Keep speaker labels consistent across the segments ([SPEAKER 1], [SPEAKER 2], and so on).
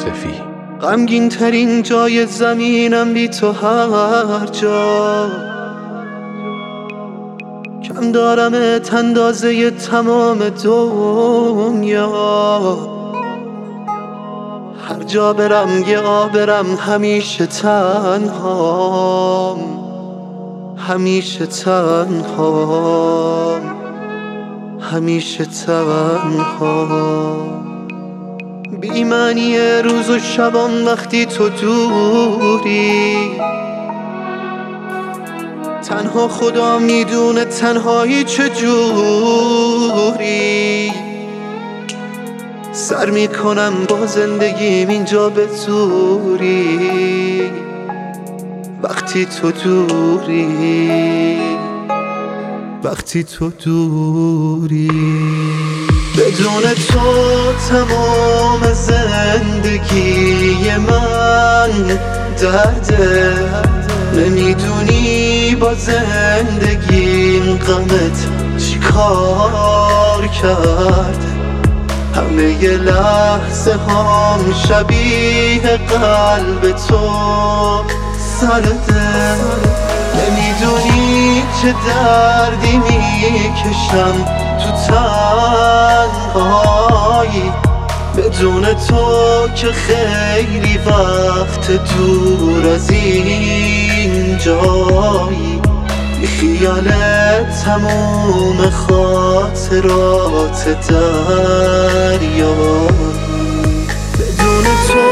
[SPEAKER 1] عاطفی.
[SPEAKER 2] غمگین ترین جای زمینم بی تو هر جا، کم دارمت اندازه تمام دنیا. هر جا برم یه برم همیشه تنهام، همیشه تنهام، همیشه تنهام. بی معنی روز و شبام وقتی تو دوری، تنها خدا میدونه تنهایی چجوری. سر میکنم با زندگیم اینجا به زوری، وقتی تو دوری، وقتی تو دوری. بدون تو تمام زندگی من درده، نمیدونی با زندگیم غمت چی کار کرده. همه ی لحظه هام شبیه قلب تو سرده، نمیدونی چه دردی میکشم تو تنهایی. بدون تو که خیلی وقت دور از این جایی، بی خیالت تموم خاطرات دریا. بدون تو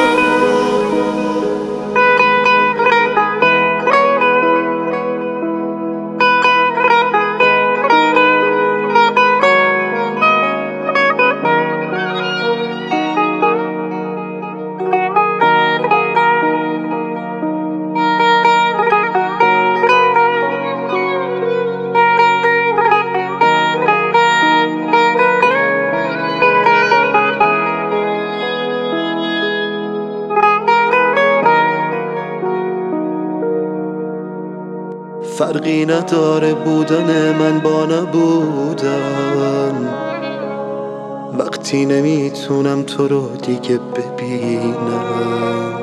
[SPEAKER 2] فرقی نداره بودن من با نبودن، وقتی نمیتونم تو رو دیگه ببینم.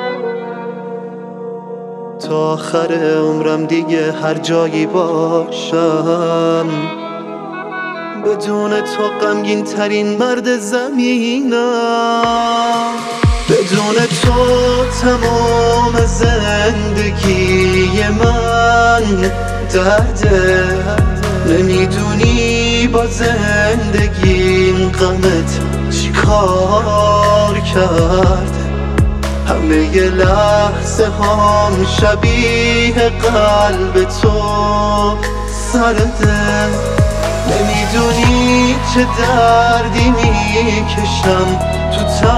[SPEAKER 2] تا آخر عمرم دیگه هر جایی باشم، بدون تو غمگین ترین مرد زمینم. بدون تو تمام زندگی من درده، نمیدونی با زندگیم غمت چی کار کرده. همه ی لحظه هام شبیه قلب تو سرده، نمیدونی چه دردی میکشم تو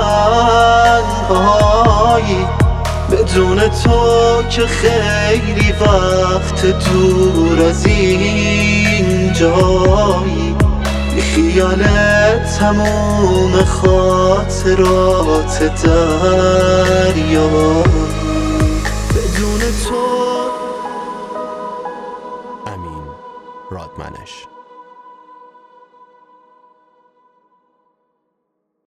[SPEAKER 2] تنهایی. بدون تو که خیلی وقت دور از این جایی، بی خیالت تموم خاطرات دریا. بدون تو
[SPEAKER 1] امین رادمنش.